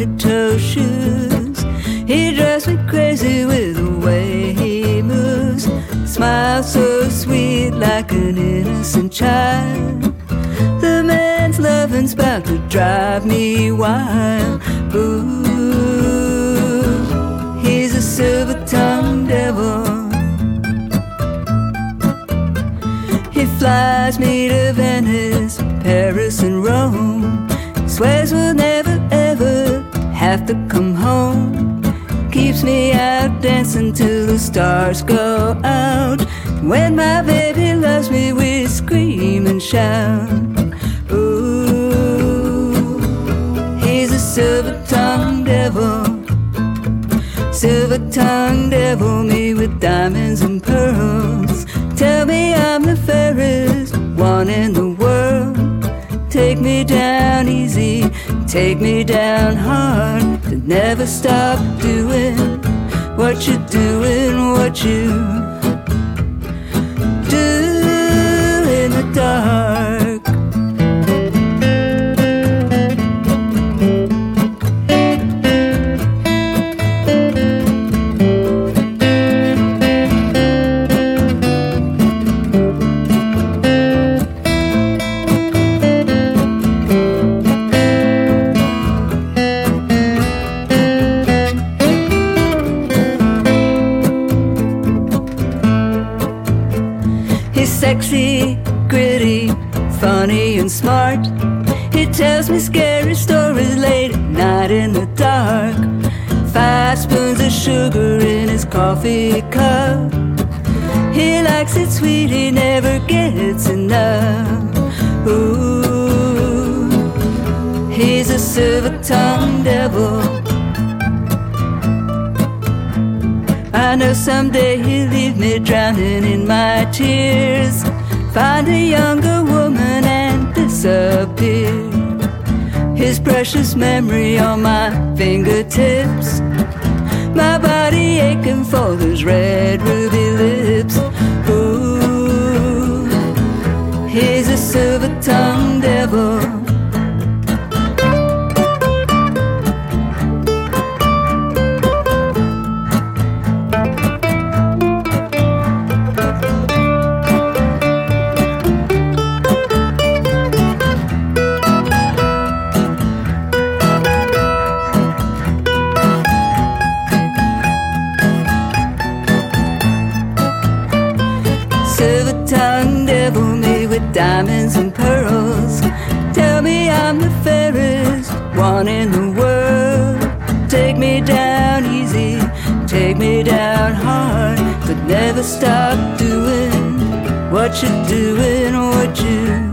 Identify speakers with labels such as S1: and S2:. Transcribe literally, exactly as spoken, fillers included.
S1: pointed toe shoes. He drives me crazy with the way he moves. Smile so sweet like an innocent child. The man's loving's about to drive me wild. Ooh, he's a silver-tongued devil. He flies me to Venice, Paris and Rome. Swears we'll never ever have to come home. Keeps me out dancing till the stars go out. When my baby loves me, we scream and shout. Ooh, he's a silver-tongued devil. Silver-tongued devil, me with diamonds and pearls. Tell me I'm the fairest one in the world. Take me down easy, take me down hard. To never stop doing what you're doing, what you do in the dark. Sexy, gritty, funny and smart. He tells me scary stories late at night in the dark. Five spoons of sugar in his coffee cup. He likes it sweet, he never gets enough. Ooh, he's a silver-tongued devil. I know someday he'll leave me drowning in my tears. Find a younger woman and disappear. His precious memory on my fingertips. My body aching for those red ruby lips. Ooh, he's a silver-tongued devil. Silver-tongued devil, me with diamonds and pearls. Tell me I'm the fairest one in the world. Take me down easy, take me down hard. But never stop doing what you're doing, what you